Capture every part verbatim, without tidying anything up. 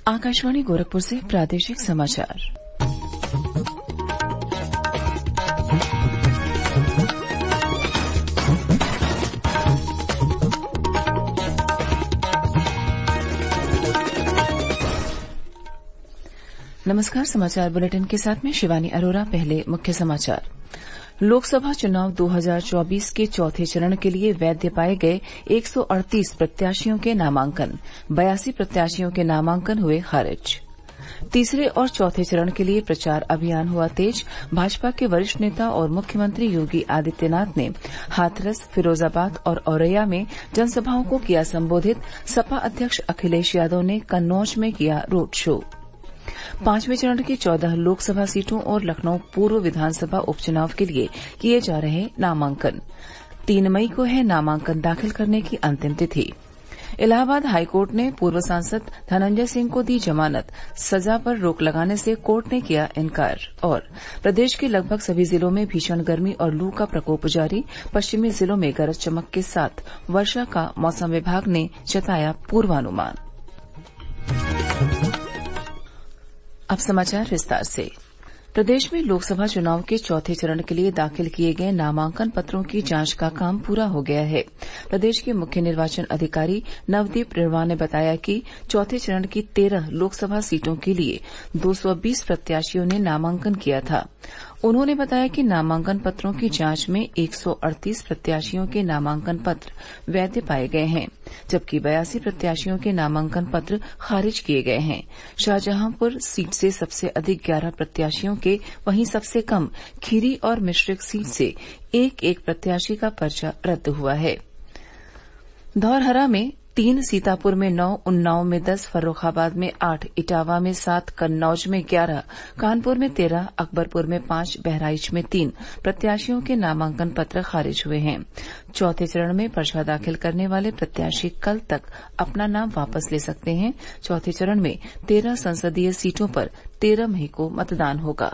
आकाशवाणी गोरखपुर से प्रादेशिक समाचार। नमस्कार। समाचार बुलेटिन के साथ में शिवानी अरोरा। पहले मुख्य समाचार। लोकसभा चुनाव दो हज़ार चौबीस के चौथे चरण के लिए वैध पाए गए एक सौ अड़तीस प्रत्याशियों के नामांकन, बयासी प्रत्याशियों के नामांकन हुए खारिज। तीसरे और चौथे चरण के लिए प्रचार अभियान हुआ तेज। भाजपा के वरिष्ठ नेता और मुख्यमंत्री योगी आदित्यनाथ ने हाथरस, फिरोजाबाद और औरैया में जनसभाओं को किया संबोधित। सपा अध्यक्ष अखिलेश यादव ने कन्नौज में किया रोड शो। पांचवें चरण की चौदह लोकसभा सीटों और लखनऊ पूर्व विधानसभा उपचुनाव के लिए किए जा रहे नामांकन। तीन मई को है नामांकन दाखिल करने की अंतिम तिथि। इलाहाबाद हाईकोर्ट ने पूर्व सांसद धनंजय सिंह को दी जमानत, सजा पर रोक लगाने से कोर्ट ने किया इनकार। और प्रदेश के लगभग सभी जिलों में भीषण गर्मी और लू का प्रकोप जारी। पश्चिमी जिलों में गरज चमक के साथ वर्षा का मौसम विभाग ने जताया पूर्वानुमान। अब समाचार विस्तार से। प्रदेश में लोकसभा चुनाव के चौथे चरण के लिए दाखिल किए गए नामांकन पत्रों की जांच का काम पूरा हो गया है। प्रदेश के मुख्य निर्वाचन अधिकारी नवदीप रिढ़वा ने बताया कि चौथे चरण की तेरह लोकसभा सीटों के लिए दो सौ बीस प्रत्याशियों ने नामांकन किया था। उन्होंने बताया कि नामांकन पत्रों की जांच में एक सौ अड़तीस प्रत्याशियों के नामांकन पत्र वैध पाए गए हैं, जबकि बयासी प्रत्याशियों के नामांकन पत्र खारिज किए गए हैं। शाहजहांपुर सीट से सबसे अधिक ग्यारह प्रत्याशियों के, वहीं सबसे कम खीरी और मिश्रिक सीट से एक एक प्रत्याशी का पर्चा रद्द हुआ है। धौरहरा में तीन, सीतापुर में नौ, उन्नाव में दस, फर्रुखाबाद में आठ, इटावा में सात, कन्नौज में ग्यारह, कानपुर में तेरह, अकबरपुर में पांच, बहराइच में तीन प्रत्याशियों के नामांकन पत्र खारिज हुए हैं। चौथे चरण में पर्चा दाखिल करने वाले प्रत्याशी कल तक अपना नाम वापस ले सकते हैं। चौथे चरण में तेरह संसदीय सीटों पर तेरह मई को मतदान होगा।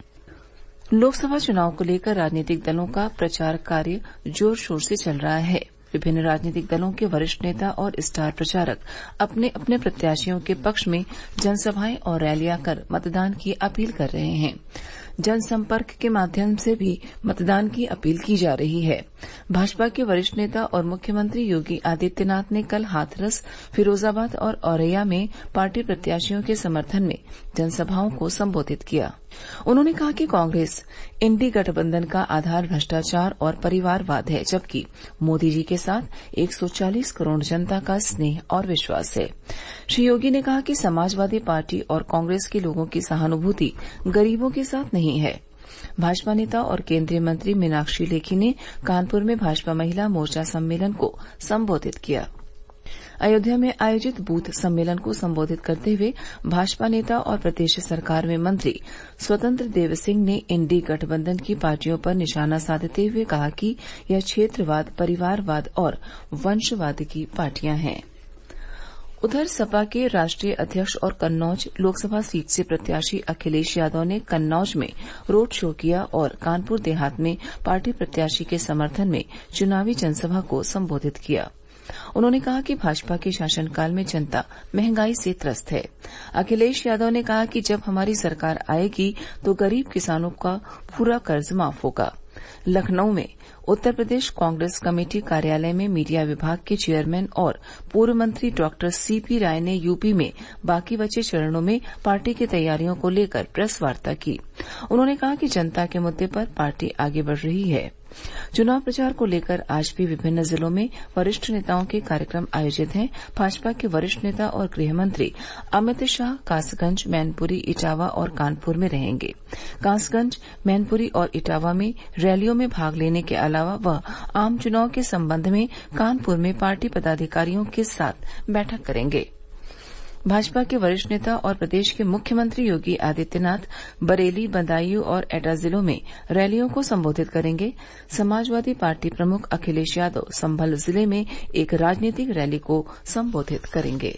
लोकसभा चुनाव को लेकर राजनीतिक दलों का प्रचार कार्य जोर शोर से चल रहा है। विभिन्न राजनीतिक दलों के वरिष्ठ नेता और स्टार प्रचारक अपने अपने प्रत्याशियों के पक्ष में जनसभाएं और रैलियां कर मतदान की अपील कर रहे हैं। जनसंपर्क के माध्यम से भी मतदान की अपील की जा रही है। भाजपा के वरिष्ठ नेता और मुख्यमंत्री योगी आदित्यनाथ ने कल हाथरस, फिरोजाबाद और औरैया में पार्टी प्रत्याशियों के समर्थन में जनसभाओं को संबोधित किया। उन्होंने कहा कि कांग्रेस इंडी गठबंधन का आधार भ्रष्टाचार और परिवारवाद है, जबकि मोदी जी के साथ एक सौ चालीस करोड़ जनता का स्नेह और विश्वास है। श्री योगी ने कहा कि समाजवादी पार्टी और कांग्रेस के लोगों की सहानुभूति गरीबों के साथ नहीं है। भाजपा नेता और केंद्रीय मंत्री मीनाक्षी लेखी ने कानपुर में भाजपा महिला मोर्चा सम्मेलन को संबोधित किया। अयोध्या में आयोजित बूथ सम्मेलन को संबोधित करते हुए भाजपा नेता और प्रदेश सरकार में मंत्री स्वतंत्र देव सिंह ने इंडी गठबंधन की पार्टियों पर निशाना साधते हुए कहा कि यह क्षेत्रवाद, परिवारवाद और वंशवाद की पार्टियां हैं। उधर सपा के राष्ट्रीय अध्यक्ष और कन्नौज लोकसभा सीट से प्रत्याशी अखिलेश यादव ने कन्नौज में रोड शो किया और कानपुर देहात में पार्टी प्रत्याशी के समर्थन में चुनावी जनसभा को संबोधित किया। उन्होंने कहा कि भाजपा के शासनकाल में जनता महंगाई से त्रस्त है। अखिलेश यादव ने कहा कि जब हमारी सरकार आएगी तो गरीब किसानों का पूरा कर्ज माफ होगा। लखनऊ में उत्तर प्रदेश कांग्रेस कमेटी कार्यालय में मीडिया विभाग के चेयरमैन और पूर्व मंत्री डॉक्टर सीपी राय ने यूपी में बाकी बचे चरणों में पार्टी की तैयारियों को लेकर प्रेस वार्ता की। उन्होंने कहा कि जनता के मुद्दे पर पार्टी आगे बढ़ रही है। चुनाव प्रचार को लेकर आज भी विभिन्न जिलों में वरिष्ठ नेताओं के कार्यक्रम आयोजित हैं। भाजपा के वरिष्ठ नेता और गृह मंत्री अमित शाह कासगंज, मैनपुरी, इटावा और कानपुर में रहेंगे। कासगंज, मैनपुरी और इटावा में रैलियों में भाग लेने के अलावा वह आम चुनाव के संबंध में कानपुर में पार्टी पदाधिकारियों के साथ बैठक करेंगे। भाजपा के वरिष्ठ नेता और प्रदेश के मुख्यमंत्री योगी आदित्यनाथ बरेली, बदायूं और एटा जिलों में रैलियों को संबोधित करेंगे। समाजवादी पार्टी प्रमुख अखिलेश यादव संभल जिले में एक राजनीतिक रैली को संबोधित करेंगे।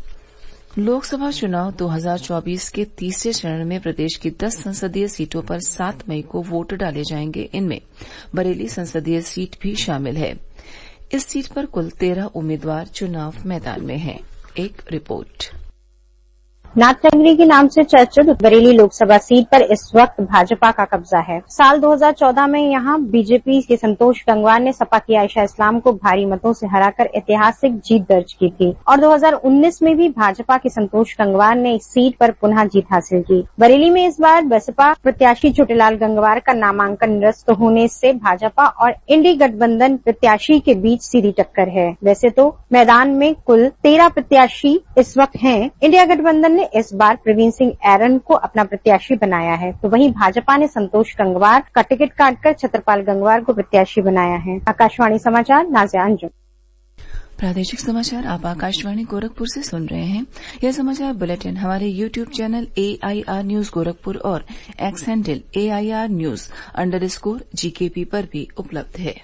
लोकसभा चुनाव दो हज़ार चौबीस के तीसरे चरण में प्रदेश की दस संसदीय सीटों पर सात मई को वोट डाले जाएंगे। इनमें बरेली संसदीय सीट भी शामिल है। इस सीट पर कुल तेरह उम्मीदवार चुनाव मैदान में हैं। एक रिपोर्ट। नाथनगरी के नाम से चर्चित बरेली लोकसभा सीट पर इस वक्त भाजपा का कब्जा है। साल दो हज़ार चौदह में यहां बीजेपी के संतोष गंगवार ने सपा की आयशा इस्लाम को भारी मतों से हराकर ऐतिहासिक जीत दर्ज की थी और दो हज़ार उन्नीस में भी भाजपा के संतोष गंगवार ने इस सीट पर पुनः जीत हासिल की। बरेली में इस बार बसपा प्रत्याशी छोटेलाल गंगवार का नामांकन निरस्त होने से भाजपा और इंडी गठबंधन प्रत्याशी के बीच सीधी टक्कर है। वैसे तो मैदान में कुल तेरह प्रत्याशी इस वक्त हैं। इंडिया गठबंधन ने इस बार प्रवीण सिंह ऐरन को अपना प्रत्याशी बनाया है, तो वहीं भाजपा ने संतोष गंगवार का टिकट काटकर छत्रपाल गंगवार को प्रत्याशी बनाया है। आकाशवाणी समाचार, नाज़िया अंजुम। प्रादेशिक समाचार आप आकाशवाणी गोरखपुर से सुन रहे हैं। यह समाचार बुलेटिन हमारे YouTube channel A I R news Gorakhpur और X handle A I R news underscore GKP पर भी उपलब्ध है।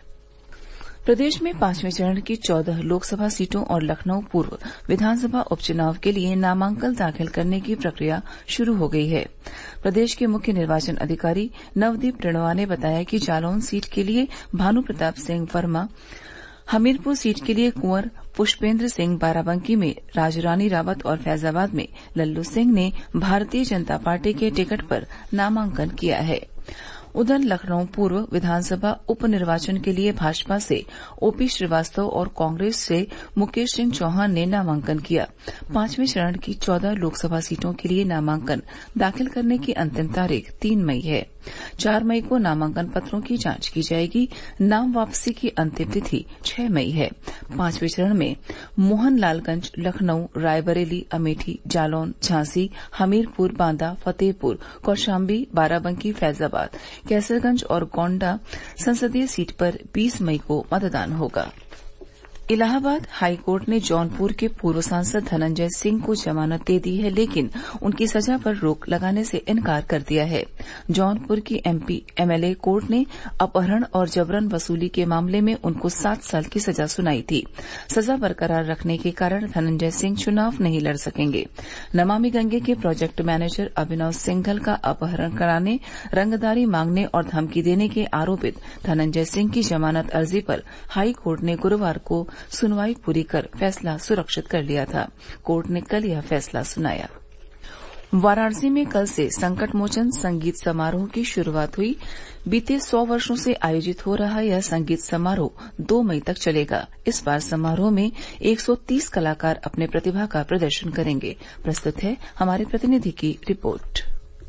प्रदेश में पांचवें चरण की चौदह लोकसभा सीटों और लखनऊ पूर्व विधानसभा उपचुनाव के लिए नामांकन दाखिल करने की प्रक्रिया शुरू हो गई है। प्रदेश के मुख्य निर्वाचन अधिकारी नवदीप रेणुआ ने बताया कि जालौन सीट के लिए भानु प्रताप सिंह वर्मा, हमीरपुर सीट के लिए कुंवर पुष्पेंद्र सिंह, बाराबंकी में राजरानी रावत और फैजाबाद में लल्लू सिंह ने भारतीय जनता पार्टी के टिकट पर नामांकन किया है। उधर लखनऊ पूर्व विधानसभा उप निर्वाचन के लिए भाजपा से ओपी श्रीवास्तव और कांग्रेस से मुकेश सिंह चौहान ने नामांकन किया। पांचवें चरण की चौदह लोकसभा सीटों के लिए नामांकन दाखिल करने की अंतिम तारीख तीन मई है। चार मई को नामांकन पत्रों की जांच की जाएगी। नाम वापसी की अंतिम तिथि छह मई है। पांचवें चरण में मोहनलालगंज, लखनऊ, रायबरेली, अमेठी, जालौन, झांसी, हमीरपुर, बांदा, फतेहपुर, कौशाम्बी, बाराबंकी, फैजाबाद, कैसरगंज और गोंडा संसदीय सीट पर बीस मई को मतदान होगा। इलाहाबाद हाईकोर्ट ने जौनपुर के पूर्व सांसद धनंजय सिंह को जमानत दे दी है, लेकिन उनकी सजा पर रोक लगाने से इनकार कर दिया है। जौनपुर की एमपी एमएलए कोर्ट ने अपहरण और जबरन वसूली के मामले में उनको सात साल की सजा सुनाई थी। सजा बरकरार रखने के कारण धनंजय सिंह चुनाव नहीं लड़ सकेंगे। नमामि गंगे के प्रोजेक्ट मैनेजर अभिनव सिंघल का अपहरण कराने, रंगदारी मांगने और धमकी देने के आरोपित धनंजय सिंह की जमानत अर्जी पर हाईकोर्ट ने गुरुवार को सुनवाई पूरी कर फैसला सुरक्षित कर लिया था। कोर्ट ने कल यह फैसला सुनाया। वाराणसी में कल से संकट मोचन संगीत समारोह की शुरूआत हुई। बीते सौ वर्षों से आयोजित हो रहा यह संगीत समारोह दो मई तक चलेगा। इस बार समारोह में एक सौ तीस कलाकार अपने प्रतिभा का प्रदर्शन करेंगे। प्रस्तुत है हमारे प्रतिनिधि की रिपोर्ट।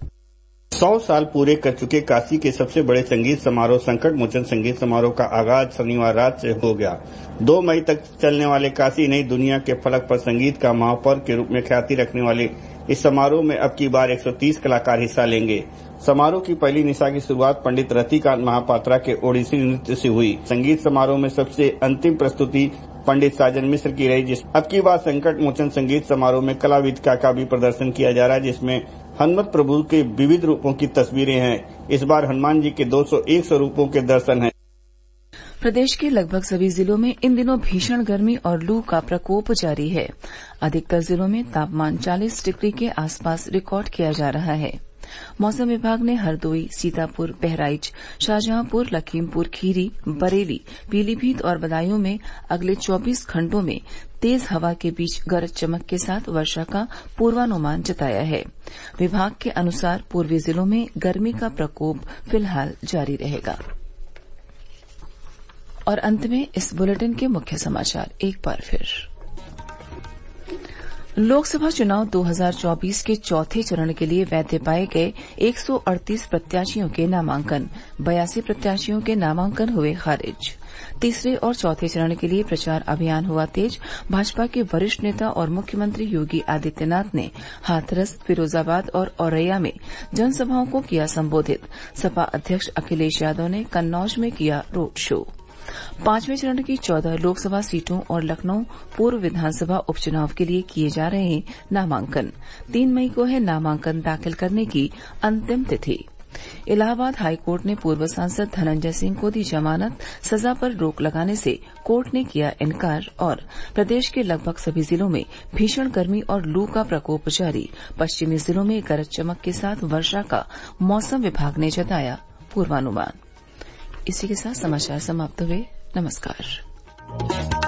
सौ साल पूरे कर चुके काशी के सबसे बड़े संगीत समारोह संकट मोचन संगीत समारोह का आगाज शनिवार रात से हो गया। दो मई तक चलने वाले काशी नई दुनिया के फलक पर संगीत का महापर्व के रूप में ख्याति रखने वाले इस समारोह में अब की बार एक सौ तीस कलाकार हिस्सा लेंगे। समारोह की पहली निशा की शुरुआत पंडित रतिकांत महापात्रा के ओडिसी नृत्य से हुई। संगीत समारोह में सबसे अंतिम प्रस्तुति पंडित साजन मिश्र की रही। जिस अब की बार संकट मोचन संगीत समारोह में कलाविद का भी प्रदर्शन किया जा रहा है, जिसमें हनुमत प्रभु के विविध रूपों की तस्वीरें हैं। इस बार हनुमान जी के दो सौ एक स्वरूपों के दर्शन हैं। प्रदेश के लगभग सभी जिलों में इन दिनों भीषण गर्मी और लू का प्रकोप जारी है। अधिकतर जिलों में तापमान चालीस डिग्री के आसपास रिकॉर्ड किया जा रहा है। मौसम विभाग ने हरदोई, सीतापुर, बहराइच, शाहजहांपुर, लखीमपुर खीरी, बरेली, पीलीभीत और बदायूं में अगले चौबीस घंटों में तेज हवा के बीच गरज चमक के साथ वर्षा का पूर्वानुमान जताया है। विभाग के अनुसार पूर्वी जिलों में गर्मी का प्रकोप फिलहाल जारी रहेगा। और अंत में इस बुलेटिन के मुख्य समाचार एक बार फिर। लोकसभा चुनाव दो हज़ार चौबीस के चौथे चरण के लिए वैध पाए गए एक सौ अड़तीस प्रत्याशियों के नामांकन, बयासी प्रत्याशियों के नामांकन हुए खारिज। तीसरे और चौथे चरण के लिए प्रचार अभियान हुआ तेज। भाजपा के वरिष्ठ नेता और मुख्यमंत्री योगी आदित्यनाथ ने हाथरस, फिरोजाबाद और औरैया में जनसभाओं को किया संबोधित। सपा अध्यक्ष अखिलेश यादव ने कन्नौज में किया रोड शो। पांचवें चरण की चौदह लोकसभा सीटों और लखनऊ पूर्व विधानसभा उपचुनाव के लिए किए जा रहे नामांकन। तीन मई को है नामांकन दाखिल करने की अंतिम तिथि। इलाहाबाद हाईकोर्ट ने पूर्व सांसद धनंजय सिंह को दी जमानत, सजा पर रोक लगाने से कोर्ट ने किया इनकार। और प्रदेश के लगभग सभी जिलों में भीषण गर्मी और लू का प्रकोप जारी। पश्चिमी जिलों में गरज चमक के साथ वर्षा का मौसम विभाग ने जताया पूर्वानुमान। इसी के साथ समाचार समाप्त हुए। नमस्कार।